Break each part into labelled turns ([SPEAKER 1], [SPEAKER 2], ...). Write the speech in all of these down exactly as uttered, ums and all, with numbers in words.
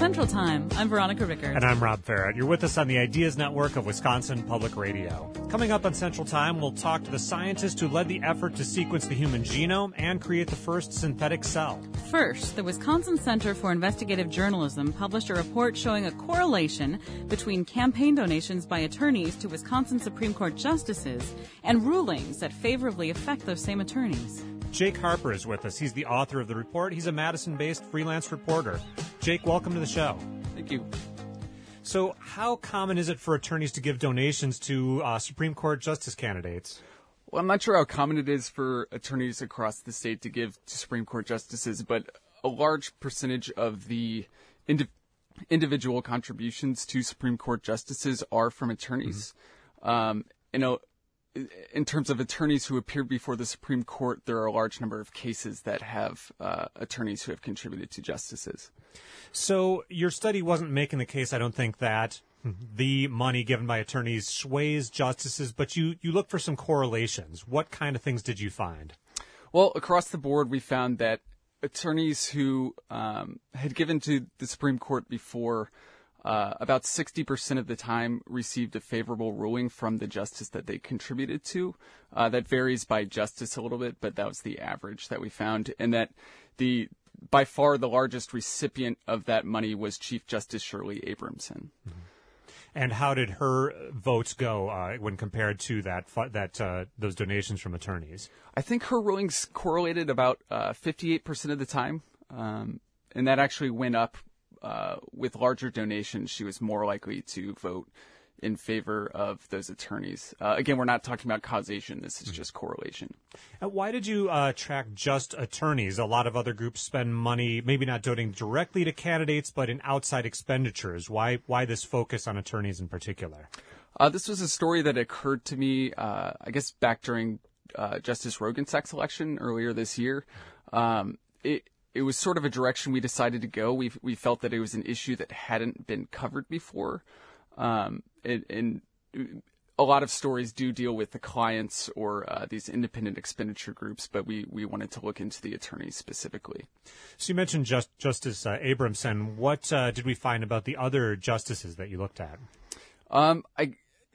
[SPEAKER 1] Central Time. I'm Veronica Rickard.
[SPEAKER 2] And I'm Rob Farrett. You're with us on the Ideas Network of Wisconsin Public Radio. Coming up on Central Time, we'll talk to the scientist who led the effort to sequence the human genome and create the first synthetic cell.
[SPEAKER 1] First, the Wisconsin Center for Investigative Journalism published a report showing a correlation between campaign donations by attorneys to Wisconsin Supreme Court justices and rulings that favorably affect those same attorneys.
[SPEAKER 2] Jake Harper is with us. He's the author of the report. He's a Madison-based freelance reporter. Jake, welcome to the show.
[SPEAKER 3] Thank you.
[SPEAKER 2] So how common is it for attorneys to give donations to uh, Supreme Court justice candidates?
[SPEAKER 3] Well, I'm not sure how common it is for attorneys across the state to give to Supreme Court justices, but a large percentage of the indi- individual contributions to Supreme Court justices are from attorneys. Mm-hmm. Um, you know, in terms of attorneys who appeared before the Supreme Court, there are a large number of cases that have uh, attorneys who have contributed to justices.
[SPEAKER 2] So your study wasn't making the case, I don't think, that the money given by attorneys sways justices, but you, you look for some correlations. What kind of things did you find?
[SPEAKER 3] Well, across the board, we found that attorneys who um, had given to the Supreme Court before Uh, about sixty percent of the time received a favorable ruling from the justice that they contributed to. Uh, that varies by justice a little bit, but that was the average that we found. And that the by far the largest recipient of that money was Chief Justice Shirley Abramson.
[SPEAKER 2] Mm-hmm. And how did her votes go uh, when compared to that that uh, those donations from attorneys?
[SPEAKER 3] I think her rulings correlated about uh, fifty-eight percent of the time, um, and that actually went up. Uh, with larger donations, she was more likely to vote in favor of those attorneys. Uh, again, we're not talking about causation. This is just correlation.
[SPEAKER 2] And why did you uh, track just attorneys? A lot of other groups spend money, maybe not donating directly to candidates, but in outside expenditures. Why why this focus on attorneys in particular?
[SPEAKER 3] Uh, this was a story that occurred to me, uh, I guess, back during uh, Justice Rogensack's election earlier this year. Um, it It was sort of a direction we decided to go. We we felt that it was an issue that hadn't been covered before, um, and, and a lot of stories do deal with the clients or uh, these independent expenditure groups, but we, we wanted to look into the attorneys specifically.
[SPEAKER 2] So you mentioned just, Justice uh, Abramson. What uh, did we find about the other justices that you looked at?
[SPEAKER 3] Um, I,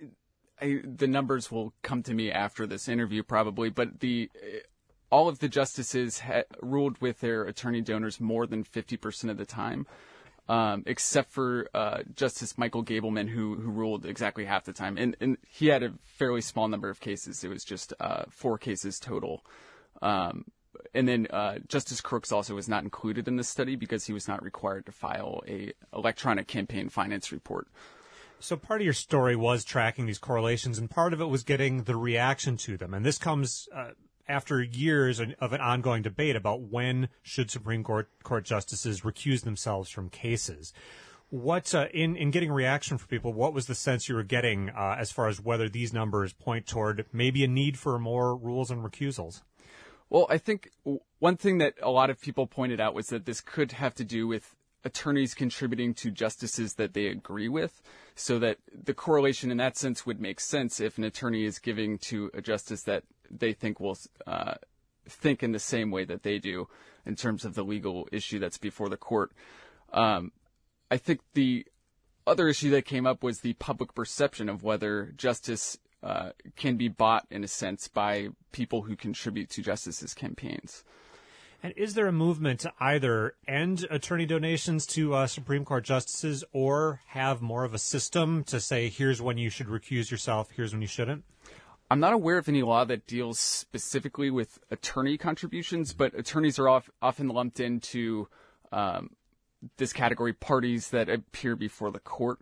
[SPEAKER 3] I the numbers will come to me after this interview probably, but the all of the justices ha- ruled with their attorney donors more than fifty percent of the time, um, except for uh, Justice Michael Gableman, who who ruled exactly half the time. And, and he had a fairly small number of cases. It was just uh, four cases total. Um, and then uh, Justice Crooks also was not included in this study because he was not required to file a electronic campaign finance report.
[SPEAKER 2] So part of your story was tracking these correlations, and part of it was getting the reaction to them. And this comes Uh, after years of an ongoing debate about when should Supreme Court, Court justices recuse themselves from cases. What, uh, in, in getting reaction from people, what was the sense you were getting uh, as far as whether these numbers point toward maybe a need for more rules on recusals?
[SPEAKER 3] Well, I think one thing that a lot of people pointed out was that this could have to do with attorneys contributing to justices that they agree with, so that the correlation in that sense would make sense if an attorney is giving to a justice that they think will uh, think in the same way that they do in terms of the legal issue that's before the court. Um, I think the other issue that came up was the public perception of whether justice uh, can be bought, in a sense, by people who contribute to justices' campaigns.
[SPEAKER 2] And is there a movement to either end attorney donations to uh, Supreme Court justices or have more of a system to say, here's when you should recuse yourself, here's when you shouldn't?
[SPEAKER 3] I'm not aware of any law that deals specifically with attorney contributions, but attorneys are off, often lumped into um, this category, parties that appear before the court.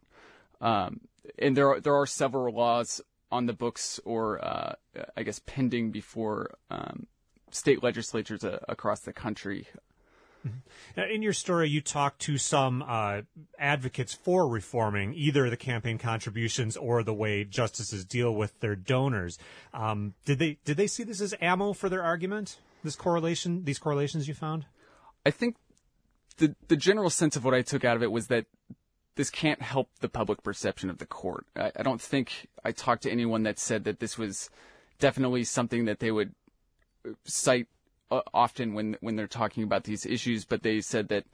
[SPEAKER 3] Um, and there are, there are several laws on the books or, uh, I guess, pending before um, state legislatures uh, across the country.
[SPEAKER 2] Mm-hmm. Now, in your story, you talked to some uh, advocates for reforming either the campaign contributions or the way justices deal with their donors. Um, did they did they see this as ammo for their argument? This correlation, these correlations you found?
[SPEAKER 3] I think the the general sense of what I took out of it was that this can't help the public perception of the court. I, I don't think I talked to anyone that said that this was definitely something that they would cite uh, often when when they're talking about these issues, but they said that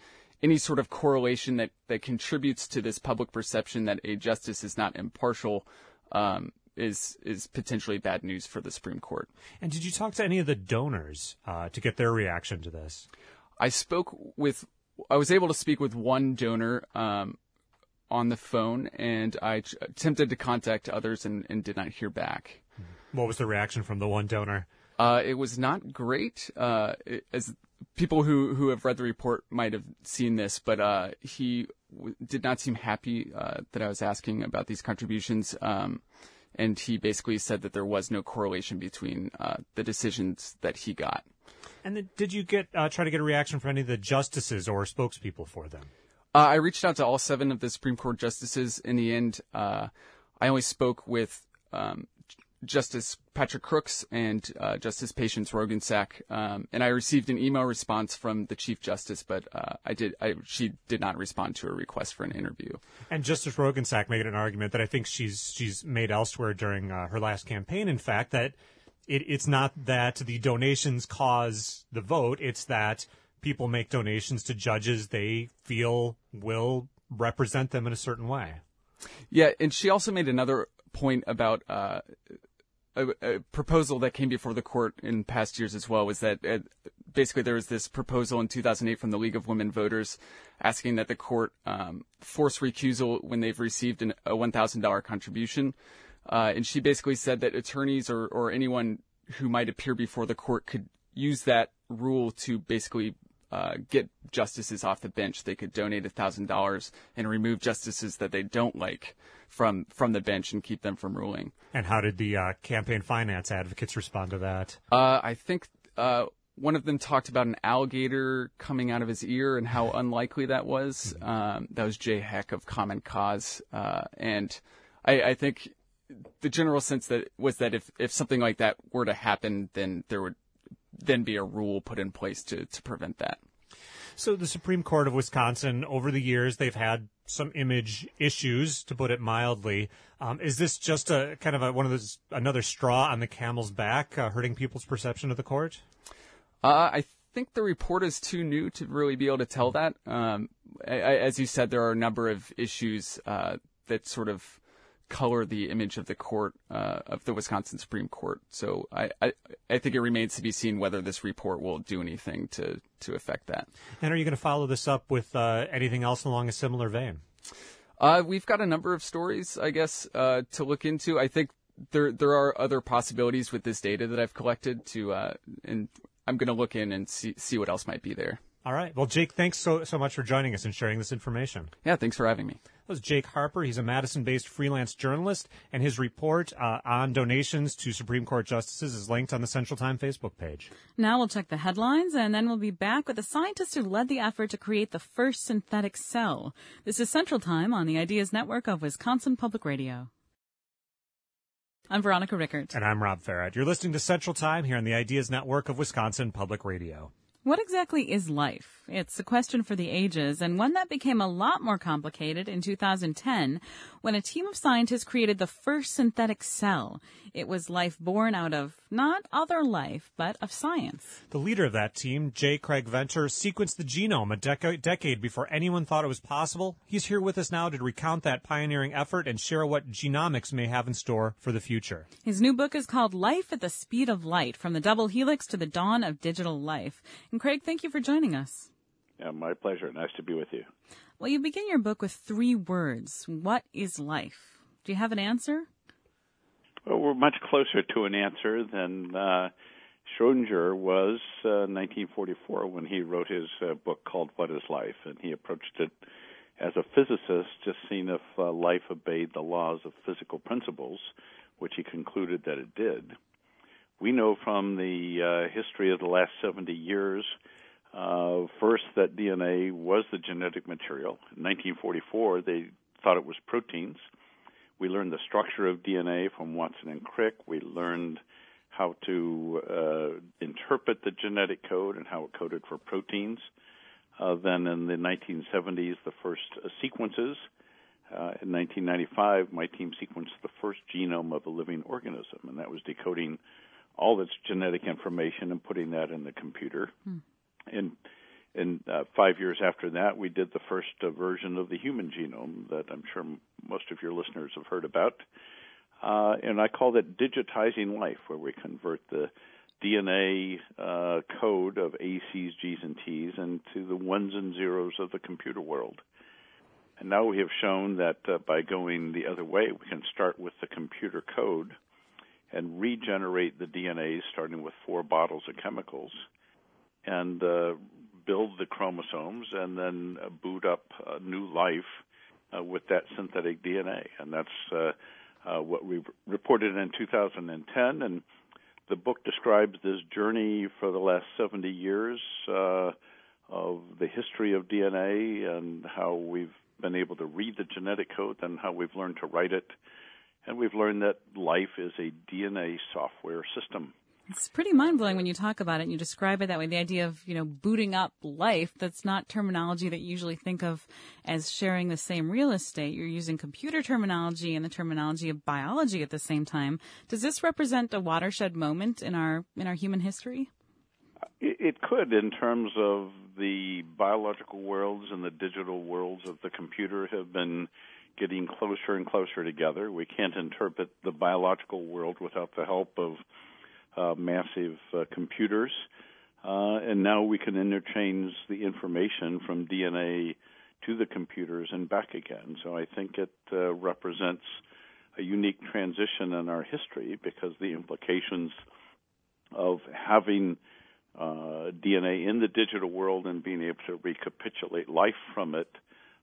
[SPEAKER 3] any sort of correlation that, that contributes to this public perception that a justice is not impartial um, is is potentially bad news for the Supreme Court.
[SPEAKER 2] And did you talk to any of the donors uh, to get their reaction to this?
[SPEAKER 3] I spoke with, I was able to speak with one donor um, on the phone, and I ch- attempted to contact others and, and did not hear back.
[SPEAKER 2] What was the reaction from the one donor?
[SPEAKER 3] Uh, it was not great. Uh, it, as people who, who have read the report might have seen this, but uh, he w- did not seem happy uh, that I was asking about these contributions. Um, and he basically said that there was no correlation between uh, the decisions that he got.
[SPEAKER 2] And then did you get uh, try to get a reaction from any of the justices or spokespeople for them?
[SPEAKER 3] Uh, I reached out to all seven of the Supreme Court justices. In the end, uh, I only spoke with um, Justice Patrick Crooks and uh, Justice Patience Roggensack, um, and I received an email response from the Chief Justice, but uh, I did. I, she did not respond to a request for an interview.
[SPEAKER 2] And Justice Roggensack made an argument that I think she's she's made elsewhere during uh, her last campaign. In fact, that it, it's not that the donations cause the vote; it's that people make donations to judges they feel will represent them in a certain way.
[SPEAKER 3] Yeah, and she also made another point about uh, a, a proposal that came before the court in past years as well, was that uh, basically there was this proposal in two thousand eight from the League of Women Voters asking that the court um, force recusal when they've received an, a one thousand dollars contribution. Uh, and she basically said that attorneys or, or anyone who might appear before the court could use that rule to basically uh, get justices off the bench. They could donate one thousand dollars and remove justices that they don't like from from the bench and keep them from ruling.
[SPEAKER 2] And how did the uh, campaign finance advocates respond to that?
[SPEAKER 3] Uh, I think uh, one of them talked about an alligator coming out of his ear and how unlikely that was. Um, that was Jay Heck of Common Cause. Uh, and I, I think the general sense that was that if, if something like that were to happen, then there would then be a rule put in place to, to prevent that.
[SPEAKER 2] So the Supreme Court of Wisconsin, over the years, they've had some image issues, to put it mildly. Um, is this just a kind of a, one of those another straw on the camel's back, uh, hurting people's perception of the court?
[SPEAKER 3] Uh, I think the report is too new to really be able to tell that. Um, I, I, as you said, there are a number of issues uh, that sort of color the image of the court, uh, of the Wisconsin Supreme Court. So I, I, I think it remains to be seen whether this report will do anything to, to affect that.
[SPEAKER 2] And are you going to follow this up with uh, anything else along a similar vein?
[SPEAKER 3] Uh, we've got a number of stories, I guess, uh, to look into. I think there there are other possibilities with this data that I've collected to, uh, and I'm going to look in and see see what else might be there.
[SPEAKER 2] All right. Well, Jake, thanks so so much for joining us and sharing this information.
[SPEAKER 3] Yeah, thanks for having me.
[SPEAKER 2] That was Jake Harper. He's a Madison-based freelance journalist, and his report uh, on donations to Supreme Court justices is linked on the Central Time Facebook page.
[SPEAKER 1] Now we'll check the headlines, and then we'll be back with the scientist who led the effort to create the first synthetic cell. This is Central Time on the Ideas Network of Wisconsin Public Radio. I'm Veronica Rickert.
[SPEAKER 2] And I'm Rob Farrett. You're listening to Central Time here on the Ideas Network of Wisconsin Public Radio.
[SPEAKER 1] What exactly is life? It's a question for the ages, and one that became a lot more complicated in two thousand ten when a team of scientists created the first synthetic cell. It was life born out of not other life, but of science.
[SPEAKER 2] The leader of that team, J. Craig Venter, sequenced the genome a dec- decade before anyone thought it was possible. He's here with us now to recount that pioneering effort and share what genomics may have in store for the future.
[SPEAKER 1] His new book is called Life at the Speed of Light, From the Double Helix to the Dawn of Digital Life. And Craig, thank you for joining us.
[SPEAKER 4] Yeah, my pleasure. Nice to be with you.
[SPEAKER 1] Well, you begin your book with three words. What is life? Do you have an answer?
[SPEAKER 4] Well, we're much closer to an answer than uh, Schrodinger was uh, in nineteen forty-four when he wrote his uh, book called What is Life? And he approached it as a physicist, just seeing if uh, life obeyed the laws of physical principles, which he concluded that it did. We know from the uh, history of the last seventy years, uh, first that D N A was the genetic material. In nineteen forty-four, they thought it was proteins. We learned the structure of D N A from Watson and Crick. We learned how to uh, interpret the genetic code and how it coded for proteins. Uh, then in the nineteen seventies, the first uh, sequences. Uh, in nineteen ninety-five, my team sequenced the first genome of a living organism, and that was decoding all its genetic information and putting that in the computer. Hmm. In and uh, five years after that, we did the first uh, version of the human genome that I'm sure m- most of your listeners have heard about. Uh, and I call that digitizing life, where we convert the D N A uh, code of A, C's, G's, and T's into the ones and zeros of the computer world. And now we have shown that uh, by going the other way, we can start with the computer code and regenerate the D N A, starting with four bottles of chemicals, and uh, build the chromosomes, and then uh, boot up uh, new life uh, with that synthetic D N A. And that's uh, uh, what we reported in two thousand ten. And the book describes this journey for the last seventy years uh, of the history of D N A and how we've been able to read the genetic code and how we've learned to write it. And we've learned that life is a D N A software system.
[SPEAKER 1] It's pretty mind-blowing when you talk about it and you describe it that way. The idea of, you know, booting up life, that's not terminology that you usually think of as sharing the same real estate. You're using computer terminology and the terminology of biology at the same time. Does this represent a watershed moment in our in our human history?
[SPEAKER 4] It, it could, in terms of the biological worlds and the digital worlds of the computer have been getting closer and closer together. We can't interpret the biological world without the help of Uh, massive uh, computers, uh, and now we can interchange the information from D N A to the computers and back again. So I think it uh, represents a unique transition in our history, because the implications of having uh, D N A in the digital world and being able to recapitulate life from it,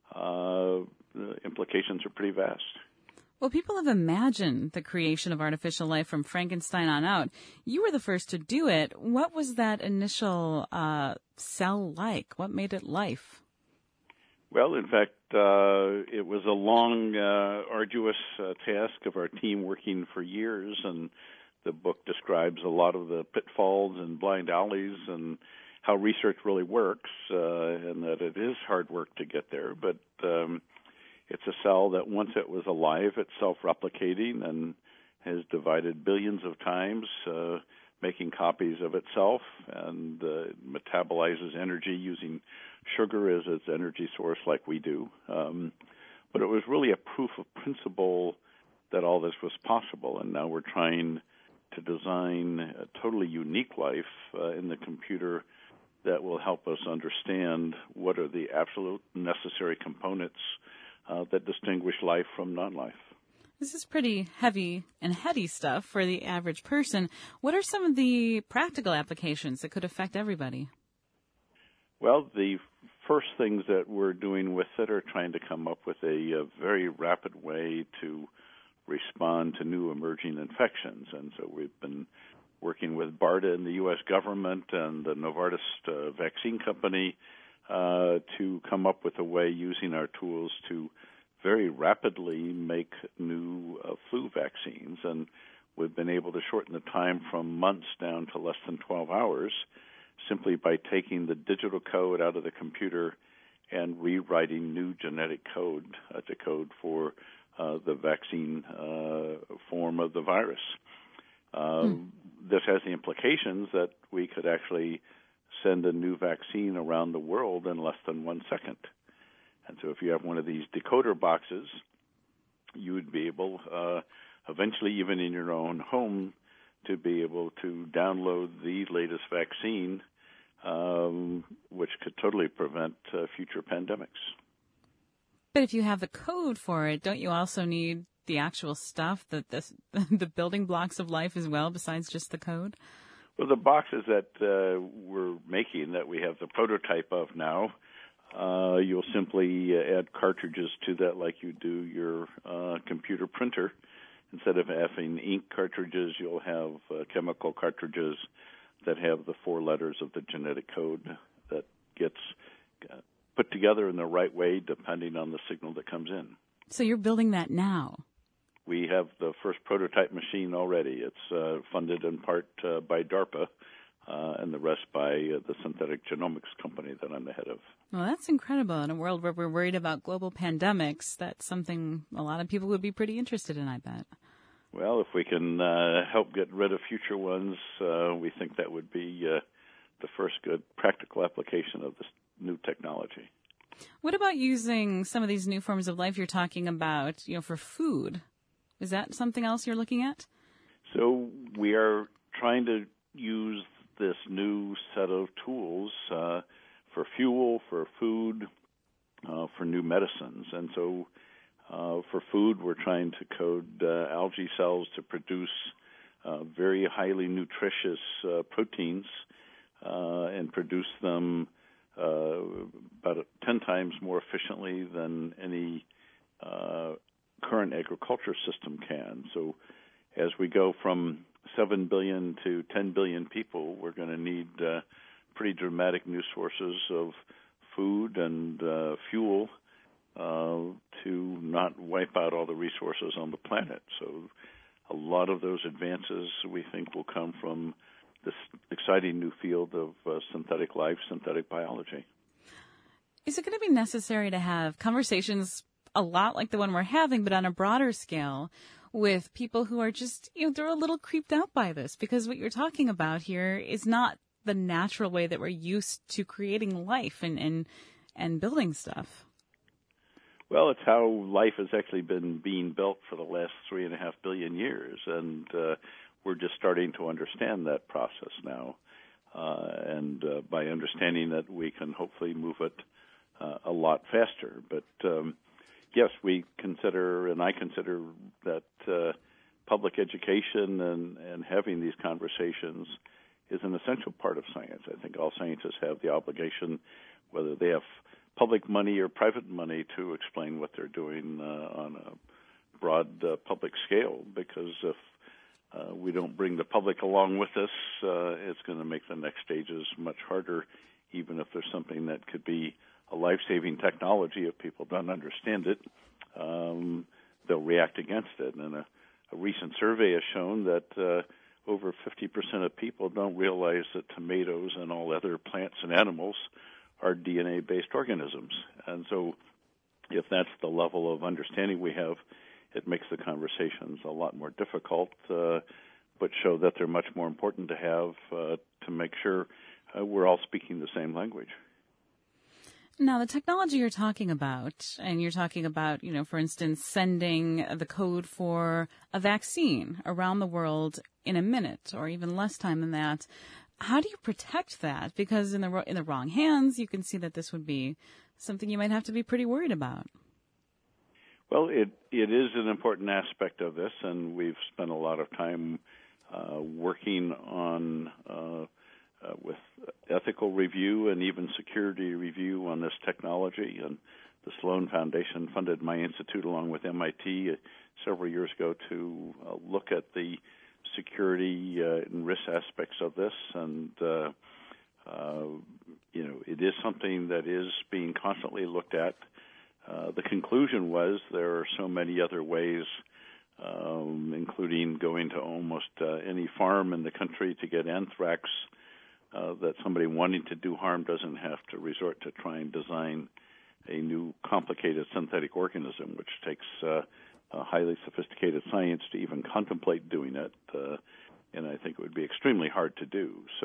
[SPEAKER 4] uh, the implications are pretty vast.
[SPEAKER 1] Well, people have imagined the creation of artificial life from Frankenstein on out. You were the first to do it. What was that initial uh, cell like? What made it life?
[SPEAKER 4] Well, in fact, uh, it was a long, uh, arduous uh, task of our team working for years, and the book describes a lot of the pitfalls and blind alleys and how research really works, uh, and that it is hard work to get there. But um, it's a cell that once it was alive, it's self-replicating and has divided billions of times, uh, making copies of itself, and uh, metabolizes energy using sugar as its energy source like we do. Um, but it was really a proof of principle that all this was possible, and now we're trying to design a totally unique life uh, in the computer that will help us understand what are the absolute necessary components uh, that distinguish life from non-life.
[SPEAKER 1] This is pretty heavy and heady stuff for the average person. What are some of the practical applications that could affect everybody?
[SPEAKER 4] Well, the first things that we're doing with it are trying to come up with a, a very rapid way to respond to new emerging infections. And so we've been working with BARDA and the U S government and the Novartis uh, vaccine company uh, to come up with a way using our tools to very rapidly make new uh, flu vaccines. And we've been able to shorten the time from months down to less than twelve hours simply by taking the digital code out of the computer and rewriting new genetic code uh, to code for uh, the vaccine uh, form of the virus. Uh, hmm. This has the implications that we could actually send a new vaccine around the world in less than one second. And so if you have one of these decoder boxes, you would be able, uh, eventually even in your own home, to be able to download the latest vaccine, um, which could totally prevent uh, future pandemics.
[SPEAKER 1] But if you have the code for it, don't you also need the actual stuff, the, the, the building blocks of life as well, besides just the code?
[SPEAKER 4] Well, the boxes that uh, we're making, that we have the prototype of now, uh, you'll simply add cartridges to that like you do your uh, computer printer. Instead of having ink cartridges, you'll have uh, chemical cartridges that have the four letters of the genetic code that gets uh, put together in the right way depending on the signal that comes in.
[SPEAKER 1] So you're building that now?
[SPEAKER 4] We have the first prototype machine already. It's uh, funded in part uh, by DARPA uh, and the rest by uh, the synthetic genomics company that I'm the head of.
[SPEAKER 1] Well, that's incredible. In a world where we're worried about global pandemics, that's something a lot of people would be pretty interested in, I bet.
[SPEAKER 4] Well, if we can uh, help get rid of future ones, uh, we think that would be uh, the first good practical application of this
[SPEAKER 1] What about using some of these new forms of life you're talking about, you know, for food? Is that something else you're looking at?
[SPEAKER 4] So we are trying to use this new set of tools uh, for fuel, for food, uh, for new medicines. And so uh, for food, we're trying to code uh, algae cells to produce uh, very highly nutritious uh, proteins uh, and produce them uh, about ten times more efficiently than any uh, current agriculture system can. So as we go from seven billion to ten billion people, we're going to need uh, pretty dramatic new sources of food and uh, fuel uh, to not wipe out all the resources on the planet. So a lot of those advances, we think, will come from this exciting new field of uh, synthetic life, synthetic biology.
[SPEAKER 1] Is it going to be necessary to have conversations a lot like the one we're having, but on a broader scale, with people who are just, you know, they're a little creeped out by this? Because what you're talking about here is not the natural way that we're used to creating life and, and, and building stuff.
[SPEAKER 4] Well, it's how life has actually been being built for the last three and a half billion years, and uh, we're just starting to understand that process now. Uh, and uh, by understanding it, we can hopefully move it uh, a lot faster. But um, yes, we consider, and I consider that uh, public education and, and having these conversations is an essential part of science. I think all scientists have the obligation, whether they have public money or private money, to explain what they're doing uh, on a broad uh, public scale, because if uh, we don't bring the public along with us, uh, it's going to make the next stages much harder, even if there's something that could be a life-saving technology. If people don't understand it, um, they'll react against it. And a, a recent survey has shown that uh, over fifty percent of people don't realize that tomatoes and all other plants and animals are D N A-based organisms. And so if that's the level of understanding we have, it makes the conversations a lot more difficult, uh, but show that they're much more important to have uh, to make sure uh, we're all speaking the same language.
[SPEAKER 1] Now, the technology you're talking about, and you're talking about, you know, for instance, sending the code for a vaccine around the world in a minute or even less time than that. How do you protect that? Because in the in the wrong hands, you can see that this would be something you might have to be pretty worried about.
[SPEAKER 4] Well, it it is an important aspect of this, and we've spent a lot of time uh, working on uh, uh, with ethical review and even security review on this technology. And the Sloan Foundation funded my institute along with M I T uh, several years ago to uh, look at the security uh, and risk aspects of this, and uh, uh, you know, it is something that is being constantly looked at. Uh, the conclusion was there are so many other ways, um, including going to almost uh, any farm in the country to get anthrax, uh, that somebody wanting to do harm doesn't have to resort to try and design a new complicated synthetic organism, which takes uh, Uh, highly sophisticated science to even contemplate doing it, uh, and I think it would be extremely hard to do. So,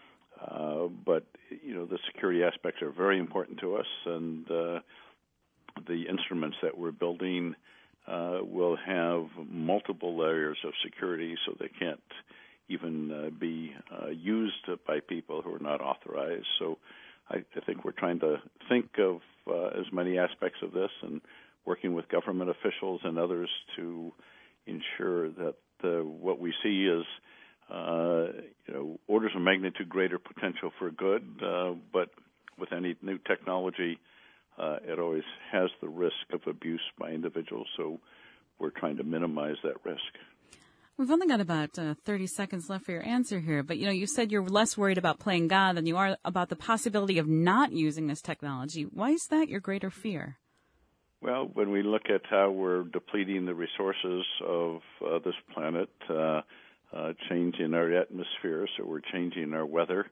[SPEAKER 4] uh, but, you know, the security aspects are very important to us, and uh, the instruments that we're building uh, will have multiple layers of security, so they can't even uh, be uh, used by people who are not authorized. So I, I think we're trying to think of uh, as many aspects of this, and working with government officials and others to ensure that uh, what we see is, uh, you know, orders of magnitude greater potential for good, uh, but with any new technology, uh, it always has the risk of abuse by individuals, so we're trying to minimize that risk.
[SPEAKER 1] We've only got about uh, thirty seconds left for your answer here, but, you know, you said you're less worried about playing God than you are about the possibility of not using this technology. Why is that your greater fear?
[SPEAKER 4] Well, when we look at how we're depleting the resources of uh, this planet, uh, uh, changing our atmosphere, so we're changing our weather,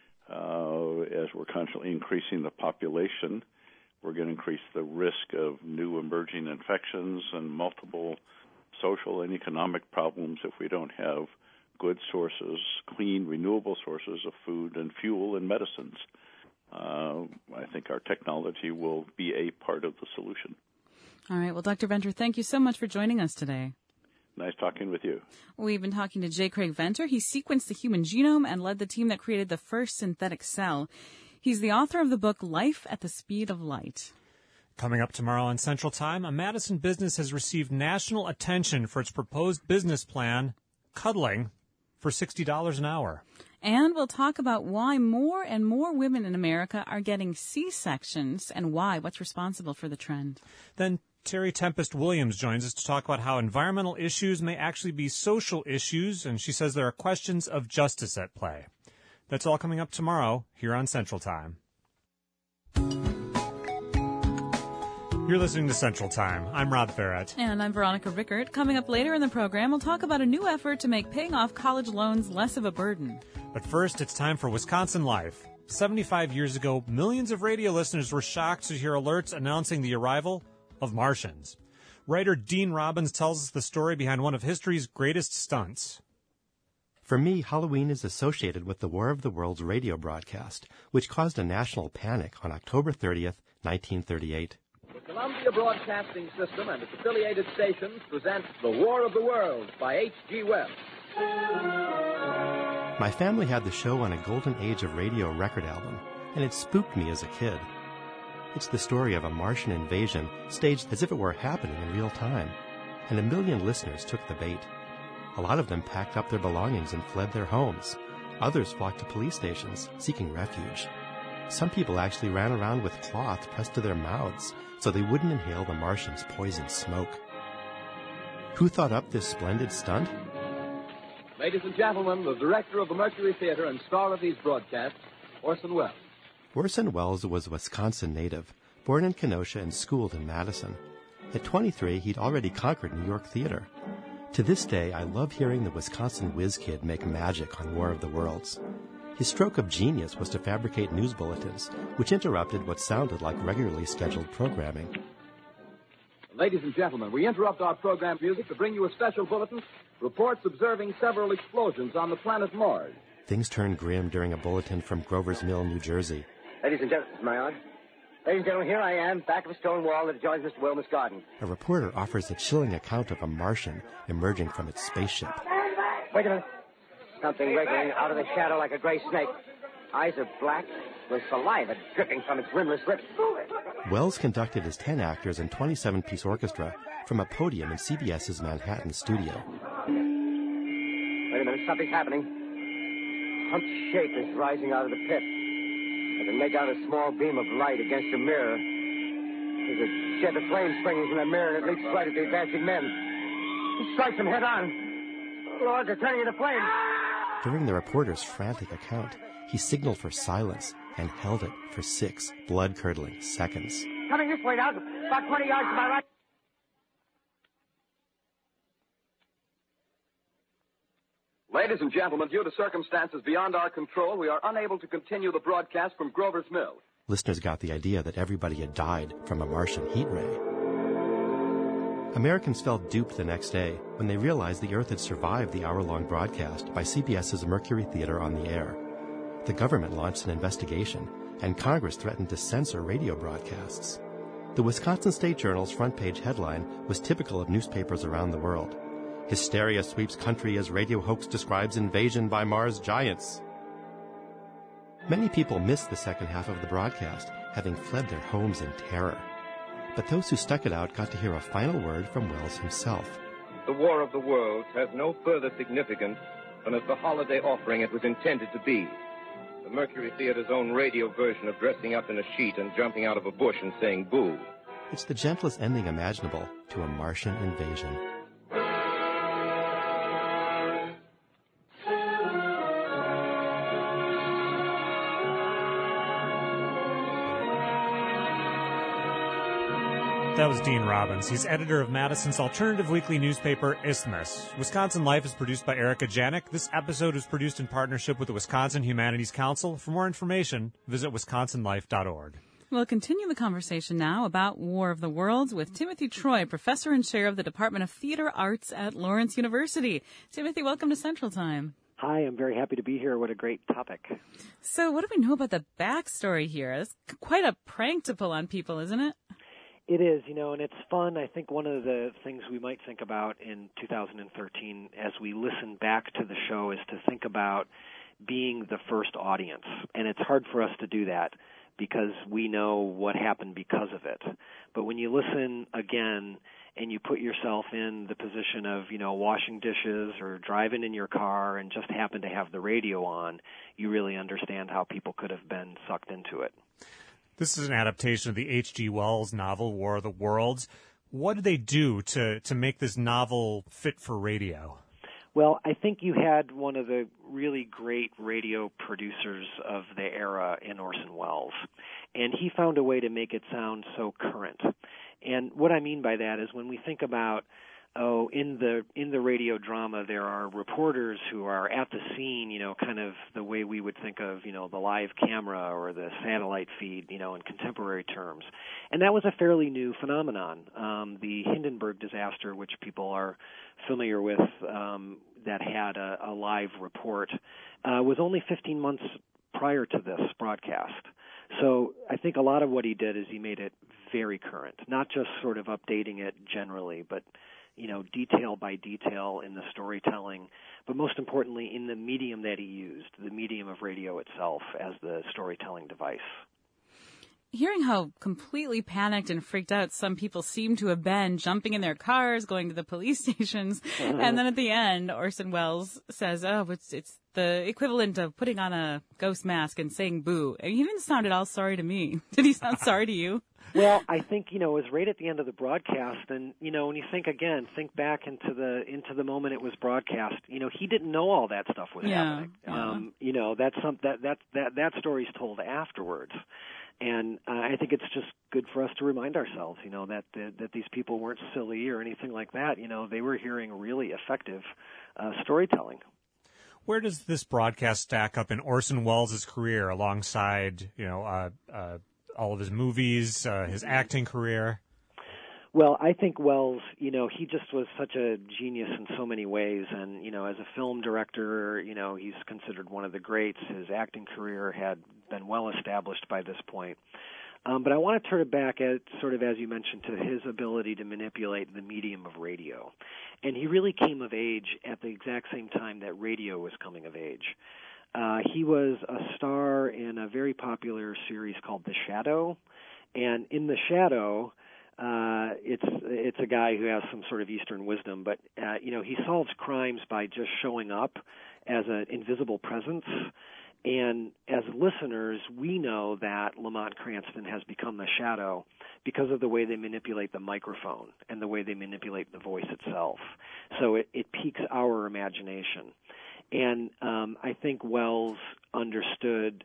[SPEAKER 4] uh, as we're constantly increasing the population, we're going to increase the risk of new emerging infections and multiple social and economic problems if we don't have good sources, clean, renewable sources of food and fuel and medicines. uh, I think our technology will be a part of the solution.
[SPEAKER 1] All right. Well, Doctor Venter, thank you so much for joining us today.
[SPEAKER 4] Nice talking with you.
[SPEAKER 1] We've been talking to J. Craig Venter. He sequenced the human genome and led the team that created the first synthetic cell. He's the author of the book Life at the Speed of Light.
[SPEAKER 2] Coming up tomorrow on Central Time, a Madison business has received national attention for its proposed business plan, cuddling, for sixty dollars an hour.
[SPEAKER 1] And we'll talk about why more and more women in America are getting C-sections and why, what's responsible for the trend.
[SPEAKER 2] Then Terry Tempest Williams joins us to talk about how environmental issues may actually be social issues, and she says there are questions of justice at play. That's all coming up tomorrow here on Central Time. You're listening to Central Time. I'm Rob Farrett.
[SPEAKER 1] And I'm Veronica Rickert. Coming up later in the program, we'll talk about a new effort to make paying off college loans less of a burden.
[SPEAKER 2] But first, it's time for Wisconsin Life. seventy-five years ago, millions of radio listeners were shocked to hear alerts announcing the arrival of Martians. Writer Dean Robbins tells us the story behind one of history's greatest stunts.
[SPEAKER 5] For me, Halloween is associated with the War of the Worlds radio broadcast, which caused a national panic on October thirtieth, nineteen thirty-eight.
[SPEAKER 6] The Columbia Broadcasting System and its affiliated stations present The War of the Worlds by H G Wells.
[SPEAKER 5] My family had the show on a golden age of radio record album, and it spooked me as a kid. It's the story of a Martian invasion staged as if it were happening in real time, and a million listeners took the bait. A lot of them packed up their belongings and fled their homes. Others flocked to police stations, seeking refuge. Some people actually ran around with cloth pressed to their mouths so they wouldn't inhale the Martians' poison smoke. Who thought up this splendid stunt?
[SPEAKER 6] Ladies and gentlemen, the director of the Mercury Theater and star of these broadcasts, Orson Welles.
[SPEAKER 5] Orson Welles was a Wisconsin native, born in Kenosha and schooled in Madison. At twenty-three, he'd already conquered New York theater. To this day, I love hearing the Wisconsin whiz kid make magic on War of the Worlds. His stroke of genius was to fabricate news bulletins, which interrupted what sounded like regularly scheduled programming.
[SPEAKER 6] Ladies and gentlemen, we interrupt our program music to bring you a special bulletin, reports observing several explosions on the planet Mars.
[SPEAKER 5] Things turned grim during a bulletin from Grover's Mill, New Jersey.
[SPEAKER 7] Ladies and gentlemen, my honor. Ladies and gentlemen, here I am, back of a stone wall that adjoins Mister Wilmer's garden.
[SPEAKER 5] A reporter offers a chilling account of a Martian emerging from its spaceship.
[SPEAKER 7] Wait a minute. Something wriggling out of the shadow like a gray snake. Eyes are black, with saliva dripping from its rimless lips.
[SPEAKER 5] Wells conducted his ten actors and twenty-seven piece orchestra from a podium in C B S's Manhattan studio.
[SPEAKER 7] Wait a minute, something's happening. Humped shape is rising out of the pit. I can make out a small beam of light against a mirror. There's a jet of flame springing from that mirror, and it leaps right at the advancing men. It strikes them head on. Lord, they're turning into flames.
[SPEAKER 5] During the reporter's frantic account, he signaled for silence and held it for six blood-curdling seconds.
[SPEAKER 7] Coming this way now, about twenty yards to my right.
[SPEAKER 6] Ladies and gentlemen, due to circumstances beyond our control, we are unable to continue the broadcast from Grover's Mill.
[SPEAKER 5] Listeners got the idea that everybody had died from a Martian heat ray. Americans felt duped the next day when they realized the Earth had survived the hour-long broadcast by C B S's Mercury Theater on the air. The government launched an investigation, and Congress threatened to censor radio broadcasts. The Wisconsin State Journal's front-page headline was typical of newspapers around the world. Hysteria sweeps country as radio hoax describes invasion by Mars giants. Many people missed the second half of the broadcast, having fled their homes in terror. But those who stuck it out got to hear a final word from Wells himself.
[SPEAKER 8] The War of the Worlds has no further significance than as the holiday offering it was intended to be. The Mercury Theater's own radio version of dressing up in a sheet and jumping out of a bush and saying boo.
[SPEAKER 5] It's the gentlest ending imaginable to a Martian invasion.
[SPEAKER 2] That was Dean Robbins. He's editor of Madison's alternative weekly newspaper, Isthmus. Wisconsin Life is produced by Erica Janik. This episode is produced in partnership with the Wisconsin Humanities Council. For more information, visit wisconsin life dot org.
[SPEAKER 1] We'll continue the conversation now about War of the Worlds with Timothy Troy, professor and chair of the Department of Theater Arts at Lawrence University. Timothy, welcome to Central Time.
[SPEAKER 9] Hi, I'm very happy to be here. What a great topic.
[SPEAKER 1] So what do we know about the backstory here? It's quite a prank to pull on people, isn't it?
[SPEAKER 9] It is, you know, and it's fun. I think one of the things we might think about in two thousand thirteen as we listen back to the show is to think about being the first audience. And it's hard for us to do that because we know what happened because of it. But when you listen again and you put yourself in the position of, you know, washing dishes or driving in your car and just happen to have the radio on, you really understand how people could have been sucked into it.
[SPEAKER 2] This is an adaptation of the H G Wells novel, War of the Worlds. What did they do to, to make this novel fit for radio?
[SPEAKER 9] Well, I think you had one of the really great radio producers of the era in Orson Welles, and he found a way to make it sound so current. And what I mean by that is when we think about, oh, in the in the radio drama, there are reporters who are at the scene, you know, kind of the way we would think of, you know, the live camera or the satellite feed, you know, in contemporary terms. And that was a fairly new phenomenon. Um, the Hindenburg disaster, which people are familiar with, um, that had a, a live report, uh, was only fifteen months prior to this broadcast. So I think a lot of what he did is he made it very current, not just sort of updating it generally, but you know, detail by detail in the storytelling, but most importantly in the medium that he used, the medium of radio itself as the storytelling device.
[SPEAKER 1] Hearing how completely panicked and freaked out some people seem to have been, jumping in their cars, going to the police stations, uh-huh. and then at the end, Orson Welles says, oh, it's, it's the equivalent of putting on a ghost mask and saying boo. And he didn't sound at all sorry to me. Did he sound sorry to you?
[SPEAKER 9] Well, I think, you know, it was right at the end of the broadcast, and, you know, when you think again, think back into the into the moment it was broadcast, you know, he didn't know all that stuff was
[SPEAKER 1] yeah,
[SPEAKER 9] happening.
[SPEAKER 1] Yeah.
[SPEAKER 9] Um, you know, that's some that that that that story's told afterwards. And uh, I think it's just good for us to remind ourselves, you know, that, that that these people weren't silly or anything like that. You know, they were hearing really effective uh, storytelling.
[SPEAKER 2] Where does this broadcast stack up in Orson Welles' career alongside, you know, uh, uh, all of his movies, uh, his acting career?
[SPEAKER 9] Well, I think Welles, you know, he just was such a genius in so many ways. And, you know, as a film director, you know, he's considered one of the greats. His acting career had been well established by this point. Um, but I want to turn it back, at, sort of as you mentioned, to his ability to manipulate the medium of radio. And he really came of age at the exact same time that radio was coming of age. Uh, he was a star in a very popular series called The Shadow. And in The Shadow, uh, it's it's a guy who has some sort of Eastern wisdom, but, uh, you know, he solves crimes by just showing up as an invisible presence. And as listeners, we know that Lamont Cranston has become the Shadow because of the way they manipulate the microphone and the way they manipulate the voice itself. So it, it piques our imagination. And um, I think Welles understood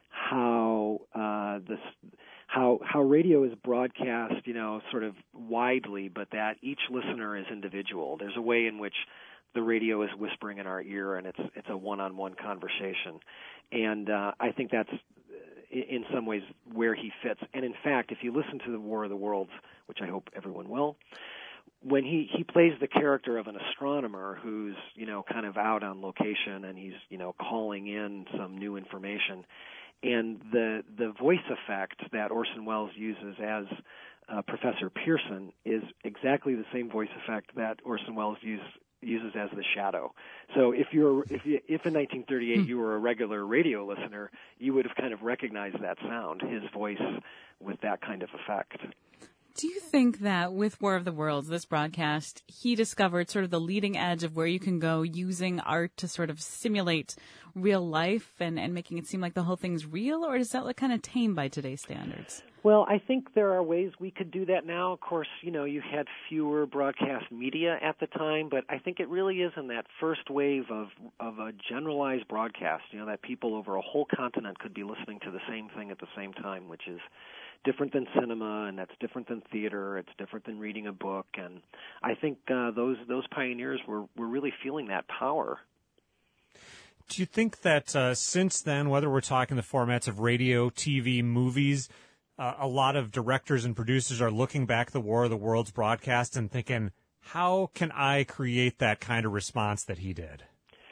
[SPEAKER 9] how uh, this, how how radio is broadcast, you know, sort of widely, but that each listener is individual. There's a way in which the radio is whispering in our ear, and it's it's a one-on-one conversation. And uh, I think that's, in some ways, where he fits. And in fact, if you listen to the War of the Worlds, which I hope everyone will, when he, he plays the character of an astronomer who's, you know, kind of out on location and he's, you know, calling in some new information, and the the voice effect that Orson Welles uses as uh, Professor Pearson is exactly the same voice effect that Orson Welles uses uses as the Shadow. So if you're if you, if in nineteen thirty-eight you were a regular radio listener, you would have kind of recognized that sound, his voice with that kind of effect.
[SPEAKER 1] Do you think that with War of the Worlds, this broadcast, he discovered sort of the leading edge of where you can go using art to sort of simulate real life and, and making it seem like the whole thing's real, or is that like kind of tame by today's standards?
[SPEAKER 9] Well, I think there are ways we could do that now. Of course, you know, you had fewer broadcast media at the time, but I think it really is in that first wave of of a generalized broadcast, you know, that people over a whole continent could be listening to the same thing at the same time, which is different than cinema, and that's different than theater. It's different than reading a book, and I think uh, those those pioneers were, were really feeling that power.
[SPEAKER 2] Do you think that uh, since then, whether we're talking the formats of radio, T V, movies, uh, a lot of directors and producers are looking back at the War of the Worlds broadcast and thinking, how can I create that kind of response that he did?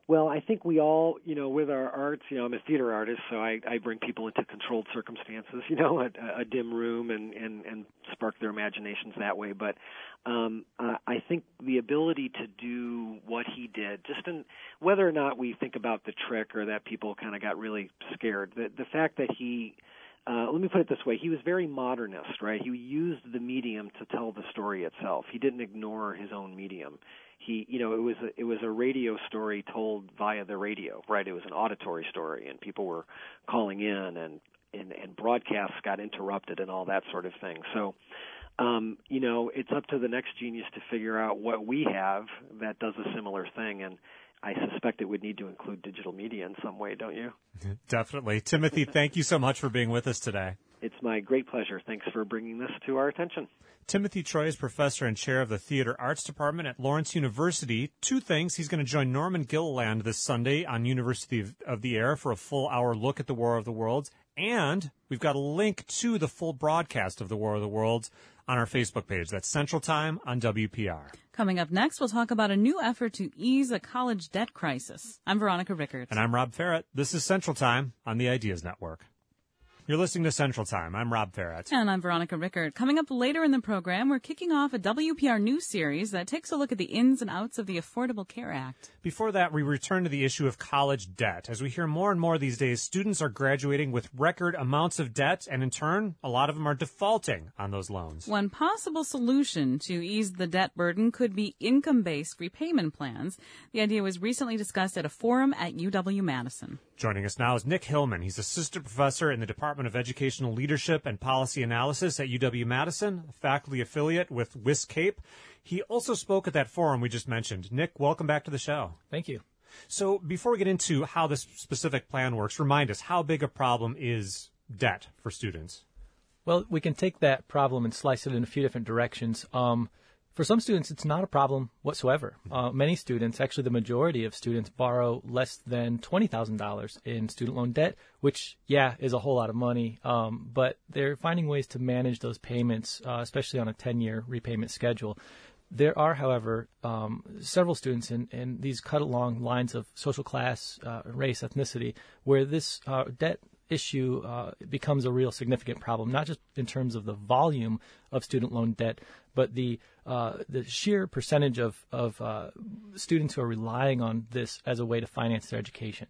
[SPEAKER 9] Well, I think we all, you know, with our arts, you know, I'm a theater artist, so I, I bring people into controlled circumstances, you know, a, a dim room and, and, and spark their imaginations that way. But um, uh, I think the ability to do what he did, just in whether or not we think about the trick or that people kind of got really scared, the, the fact that he, uh, let me put it this way, he was very modernist, right? He used the medium to tell the story itself. He didn't ignore his own medium. He, you know, it was a, it was a radio story told via the radio, right? It was an auditory story, and people were calling in, and and, and broadcasts got interrupted, and all that sort of thing. So, um, you know, it's up to the next genius to figure out what we have that does a similar thing, and I suspect it would need to include digital media in some way, don't you?
[SPEAKER 2] Definitely. Timothy, thank you so much for being with us today.
[SPEAKER 9] It's my great pleasure. Thanks for bringing this to our attention.
[SPEAKER 2] Timothy Troy is professor and chair of the Theater Arts Department at Lawrence University. Two things. He's going to join Norman Gilliland this Sunday on University of, of the Air for a full hour look at the War of the Worlds. And we've got a link to the full broadcast of the War of the Worlds on our Facebook page. That's Central Time on W P R.
[SPEAKER 1] Coming up next, we'll talk about a new effort to ease a college debt crisis. I'm Veronica Rickards.
[SPEAKER 2] And I'm Rob Ferret. This is Central Time on the Ideas Network. You're listening to Central Time. I'm Rob Ferret.
[SPEAKER 1] And I'm Veronica Rickard. Coming up later in the program, we're kicking off a W P R news series that takes a look at the ins and outs of the Affordable Care Act.
[SPEAKER 2] Before that, we return to the issue of college debt. As we hear more and more these days, students are graduating with record amounts of debt, and in turn, a lot of them are defaulting on those loans.
[SPEAKER 1] One possible solution to ease the debt burden could be income-based repayment plans. The idea was recently discussed at a forum at U W-Madison.
[SPEAKER 2] Joining us now is Nick Hillman. He's assistant professor in the Department of Educational Leadership and Policy Analysis at U W-Madison, a faculty affiliate with W I S CAPE. He also spoke at that forum we just mentioned. Nick, welcome back to the show.
[SPEAKER 10] Thank you.
[SPEAKER 2] So before we get into how this specific plan works, remind us, how big a problem is debt for students?
[SPEAKER 10] Well, we can take that problem and slice it in a few different directions. Um, For some students, it's not a problem whatsoever. Uh, many students, actually the majority of students, borrow less than twenty thousand dollars in student loan debt, which, yeah, is a whole lot of money. Um, but they're finding ways to manage those payments, uh, especially on a ten-year repayment schedule. There are, however, um, several students in, in these cut-along lines of social class, uh, race, ethnicity, where this uh, debt issue uh, becomes a real significant problem, not just in terms of the volume of student loan debt, but the uh, the sheer percentage of, of uh, students who are relying on this as a way to finance their education.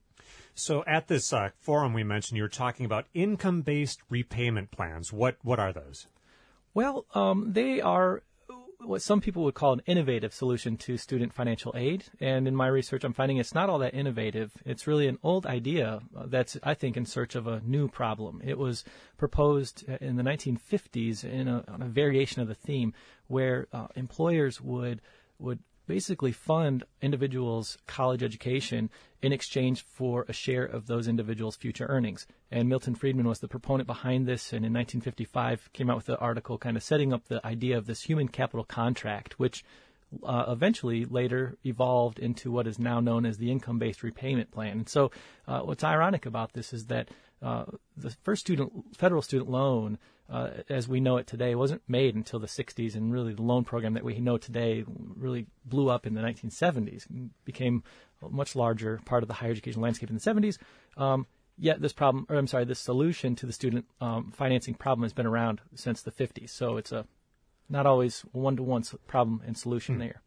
[SPEAKER 2] So at this uh, forum we mentioned, you were talking about income-based repayment plans. What what are those?
[SPEAKER 10] Well, um, they are what some people would call an innovative solution to student financial aid. And in my research, I'm finding it's not all that innovative. It's really an old idea that's, I think, in search of a new problem. It was proposed in the nineteen fifties in a, on a variation of the theme where uh, employers would would basically fund individuals' college education in exchange for a share of those individuals' future earnings. And Milton Friedman was the proponent behind this, and in nineteen fifty-five came out with an article kind of setting up the idea of this human capital contract, which uh, eventually later evolved into what is now known as the income-based repayment plan. And so uh, what's ironic about this is that uh, the first student federal student loan, Uh, as we know it today, wasn't made until the sixties, and really the loan program that we know today really blew up in the nineteen seventies, became a much larger part of the higher education landscape in the seventies. Um, yet this problem, or I'm sorry, this solution to the student um, financing problem has been around since the fifties. So it's a not always one-to-one problem and solution hmm. there.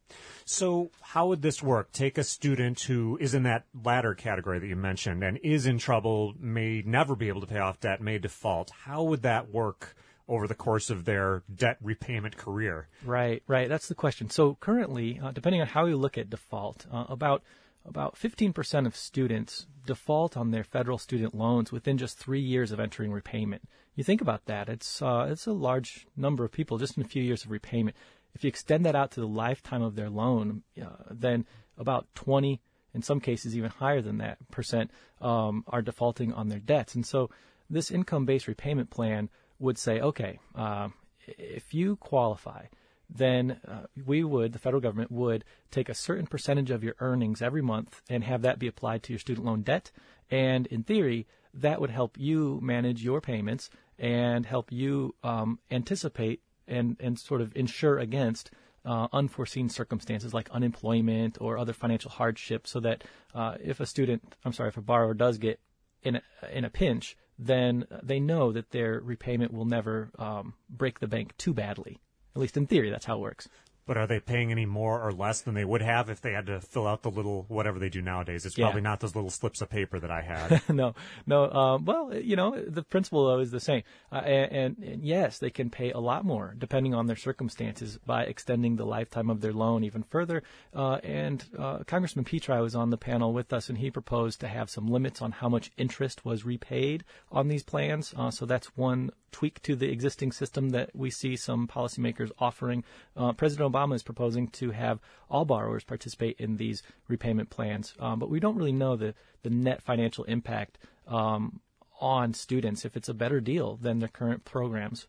[SPEAKER 2] So how would this work? Take a student who is in that latter category that you mentioned and is in trouble, may never be able to pay off debt, may default. How would that work over the course of their debt repayment career?
[SPEAKER 10] Right, right. That's the question. So currently, uh, depending on how you look at default, uh, about about fifteen percent of students default on their federal student loans within just three years of entering repayment. You think about that. It's uh, it's a large number of people just in a few years of repayment. If you extend that out to the lifetime of their loan, uh, then about twenty, in some cases even higher than that, percent um, are defaulting on their debts. And so this income-based repayment plan would say, okay, uh, if you qualify, then uh, we would, the federal government would take a certain percentage of your earnings every month and have that be applied to your student loan debt. And in theory, that would help you manage your payments and help you um, anticipate and, and sort of insure against uh, unforeseen circumstances like unemployment or other financial hardship, so that uh, if a student, I'm sorry, if a borrower does get in a, in a pinch, then they know that their repayment will never um, break the bank too badly. At least in theory, that's how it works.
[SPEAKER 2] But are they paying any more or less than they would have if they had to fill out the little whatever they do nowadays? It's
[SPEAKER 10] Yeah.
[SPEAKER 2] probably not those little slips of paper that I had.
[SPEAKER 10] no, no. Uh, well, you know, the principle though is the same. Uh, and, and, and yes, they can pay a lot more depending on their circumstances by extending the lifetime of their loan even further. Uh, and uh, Congressman Petri was on the panel with us, and he proposed to have some limits on how much interest was repaid on these plans. Uh, so that's one tweak to the existing system that we see some policymakers offering. Uh, President Obama is proposing to have all borrowers participate in these repayment plans, um, but we don't really know the, the net financial impact um, on students if it's a better deal than their current programs.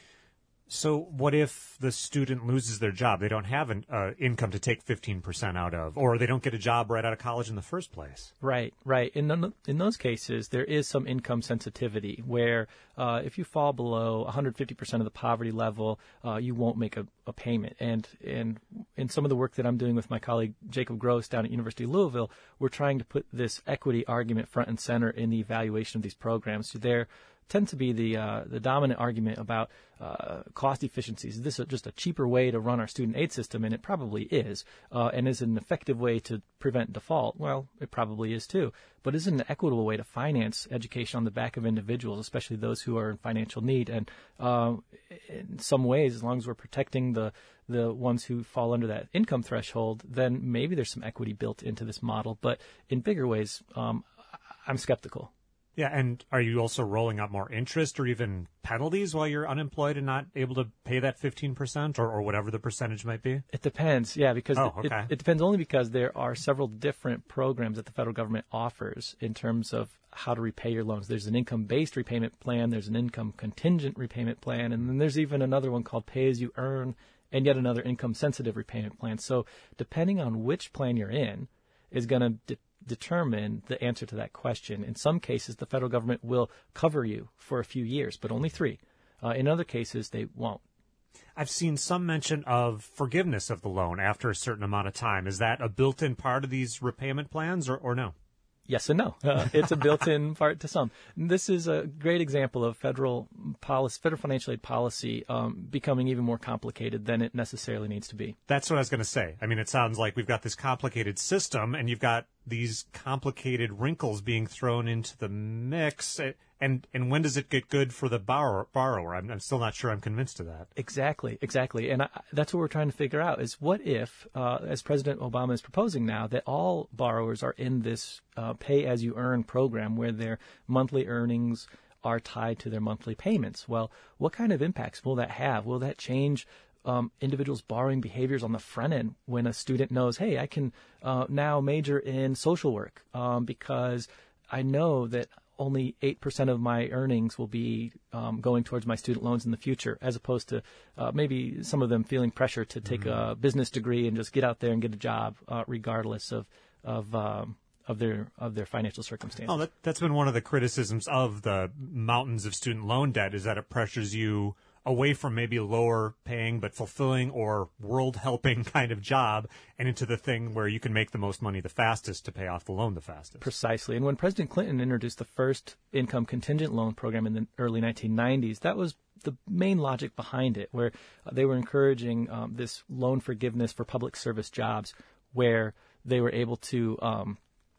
[SPEAKER 2] So what if the student loses their job? They don't have an uh, income to take fifteen percent out of, or they don't get a job right out of college in the first place.
[SPEAKER 10] Right, right. In the, in those cases, there is some income sensitivity where uh, if you fall below one hundred fifty percent of the poverty level, uh, you won't make a, a payment. And, and in some of the work that I'm doing with my colleague Jacob Gross down at University of Louisville, we're trying to put this equity argument front and center in the evaluation of these programs. So there tend to be the uh, the dominant argument about uh, cost efficiencies. Is this is just a cheaper way to run our student aid system? And it probably is. Uh, and is it an effective way to prevent default? Well, it probably is too. But is it an equitable way to finance education on the back of individuals, especially those who are in financial need? And uh, in some ways, as long as we're protecting the the ones who fall under that income threshold, then maybe there's some equity built into this model. But in bigger ways, um, I'm skeptical.
[SPEAKER 2] Yeah, and are you also rolling out more interest or even penalties while you're unemployed and not able to pay that fifteen percent or, or whatever the percentage might be?
[SPEAKER 10] It depends, yeah, because
[SPEAKER 2] oh,
[SPEAKER 10] it,
[SPEAKER 2] okay.
[SPEAKER 10] it, it depends only because there are several different programs that the federal government offers in terms of how to repay your loans. There's an income-based repayment plan, there's an income contingent repayment plan, and then there's even another one called pay-as-you-earn, and yet another income-sensitive repayment plan. So depending on which plan you're in is going to de- determine the answer to that question. In some cases, the federal government will cover you for a few years, but only three. Uh, in other cases, they won't.
[SPEAKER 2] I've seen some mention of forgiveness of the loan after a certain amount of time. Is that a built-in part of these repayment plans or, or no?
[SPEAKER 10] Yes and no. Uh, it's a built-in part to some. This is a great example of federal policy, federal financial aid policy um, becoming even more complicated than it necessarily needs to be.
[SPEAKER 2] That's what I was going to say. I mean, it sounds like we've got this complicated system, and you've got these complicated wrinkles being thrown into the mix. And and when does it get good for the borrower? borrower? I'm, I'm still not sure I'm convinced of that.
[SPEAKER 10] Exactly, exactly. And I, that's what we're trying to figure out is what if, uh, as President Obama is proposing now, that all borrowers are in this uh, pay-as-you-earn program where their monthly earnings are tied to their monthly payments. Well, what kind of impacts will that have? Will that change Um, individuals' borrowing behaviors on the front end when a student knows, hey, I can uh, now major in social work um, because I know that only eight percent of my earnings will be um, going towards my student loans in the future, as opposed to uh, maybe some of them feeling pressure to take mm-hmm. a business degree and just get out there and get a job uh, regardless of of um, of their of their financial circumstances.
[SPEAKER 2] Oh, that, that's been one of the criticisms of the mountains of student loan debt is that it pressures you away from maybe a lower paying but fulfilling or world helping kind of job and into the thing where you can make the most money the fastest to pay off the loan the fastest.
[SPEAKER 10] Precisely. And when President Clinton introduced the first income contingent loan program in the early nineteen nineties, that was the main logic behind it, where they were encouraging um, this loan forgiveness for public service jobs where they were able to um,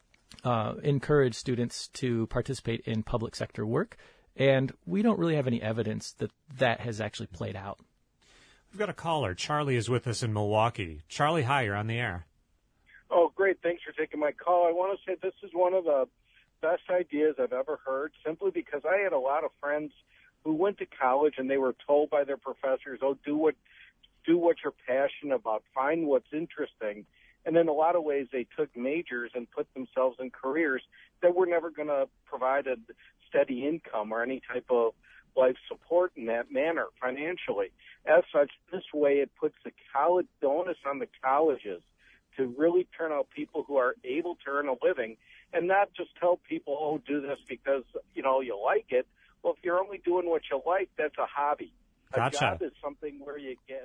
[SPEAKER 10] uh, encourage students to participate in public sector work. And we don't really have any evidence that that has actually played out.
[SPEAKER 2] We've got a caller. Charlie is with us in Milwaukee. Charlie, hi, you're on the air.
[SPEAKER 11] Oh, great. Thanks for taking my call. I want to say this is one of the best ideas I've ever heard, simply because I had a lot of friends who went to college and they were told by their professors, oh, do what, do what you're passionate about, find what's interesting. And in a lot of ways, they took majors and put themselves in careers that were never going to provide a steady income or any type of life support in that manner financially. As such, this way it puts the college onus on the colleges to really turn out people who are able to earn a living and not just tell people, oh, do this because, you know, you like it. Well, if you're only doing what you like, that's a hobby.
[SPEAKER 2] Gotcha.
[SPEAKER 11] A job is something where you get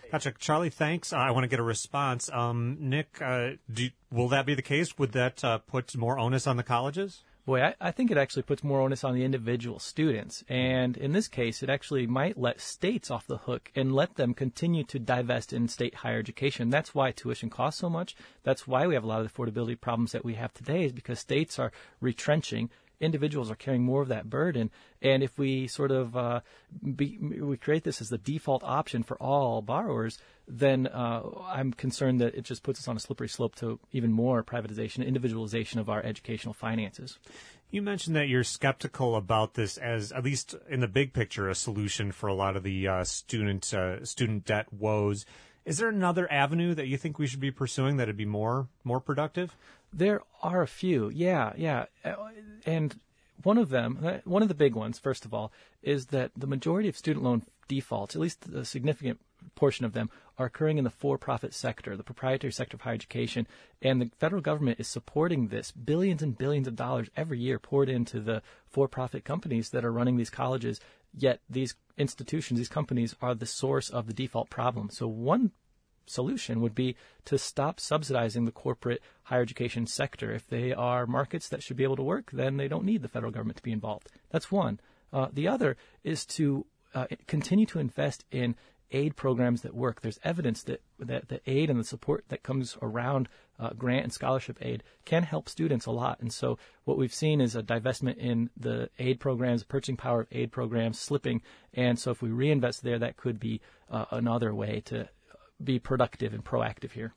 [SPEAKER 2] Gotcha. Charlie, thanks. Uh, I want to get a response. Um, Nick, uh, do, will that be the case? Would that uh, put more onus on the colleges?
[SPEAKER 10] Boy, I, I think it actually puts more onus on the individual students. And in this case, it actually might let states off the hook and let them continue to divest in state higher education. That's why tuition costs so much. That's why we have a lot of the affordability problems that we have today, is because states are retrenching. Individuals are carrying more of that burden. And if we sort of uh, be, we create this as the default option for all borrowers, then uh, I'm concerned that it just puts us on a slippery slope to even more privatization, individualization of our educational finances.
[SPEAKER 2] You mentioned that you're skeptical about this as, at least in the big picture, a solution for a lot of the uh, student uh, student debt woes. Is there another avenue that you think we should be pursuing that would be more more productive?
[SPEAKER 10] There are a few, yeah, yeah. And one of them, one of the big ones, first of all, is that the majority of student loan defaults, at least a significant portion of them, are occurring in the for-profit sector, the proprietary sector of higher education. And the federal government is supporting this. Billions and billions of dollars every year poured into the for-profit companies that are running these colleges, yet these institutions, these companies, are the source of the default problem. So one solution would be to stop subsidizing the corporate higher education sector. If they are markets that should be able to work, then they don't need the federal government to be involved. That's one. Uh, the other is to uh, continue to invest in aid programs that work. There's evidence that, that the aid and the support that comes around uh, grant and scholarship aid can help students a lot. And so what we've seen is a divestment in the aid programs, purchasing power of aid programs slipping. And so if we reinvest there, that could be uh, another way to be productive and proactive here.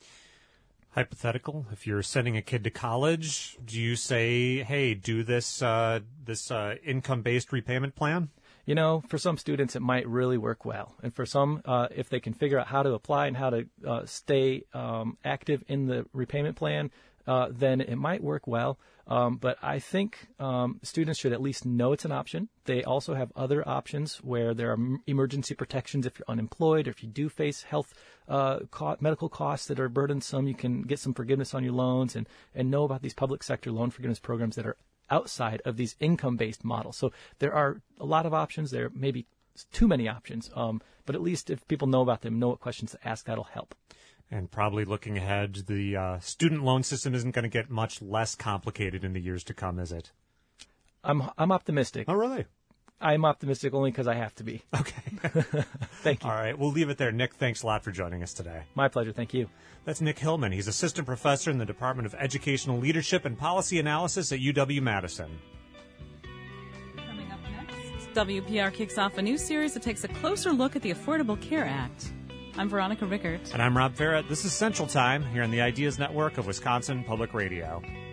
[SPEAKER 2] Hypothetical, if you're sending a kid to college, do you say, hey, do this uh, this uh, income-based repayment plan?
[SPEAKER 10] You know, for some students, it might really work well. And for some, uh, if they can figure out how to apply and how to uh, stay um, active in the repayment plan, uh, then it might work well. Um, but I think um, students should at least know it's an option. They also have other options where there are m- emergency protections if you're unemployed or if you do face health uh, co- medical costs that are burdensome. You can get some forgiveness on your loans and, and know about these public sector loan forgiveness programs that are outside of these income-based models. So there are a lot of options. There may be too many options, um, but at least if people know about them, know what questions to ask, that'll help.
[SPEAKER 2] And probably looking ahead, the uh, student loan system isn't going to get much less complicated in the years to come, is it?
[SPEAKER 10] I'm I'm optimistic.
[SPEAKER 2] Oh, really?
[SPEAKER 10] I'm optimistic only because I have to be.
[SPEAKER 2] Okay.
[SPEAKER 10] Thank you.
[SPEAKER 2] All right, we'll leave it there. Nick, thanks a lot for joining us today.
[SPEAKER 10] My pleasure. Thank you.
[SPEAKER 2] That's Nick Hillman. He's assistant professor in the Department of Educational Leadership and Policy Analysis at U W-Madison.
[SPEAKER 1] Coming up next, W P R kicks off a new series that takes a closer look at the Affordable Care Act. I'm Veronica Rickert.
[SPEAKER 2] And I'm Rob Farrett. This is Central Time here on the Ideas Network of Wisconsin Public Radio.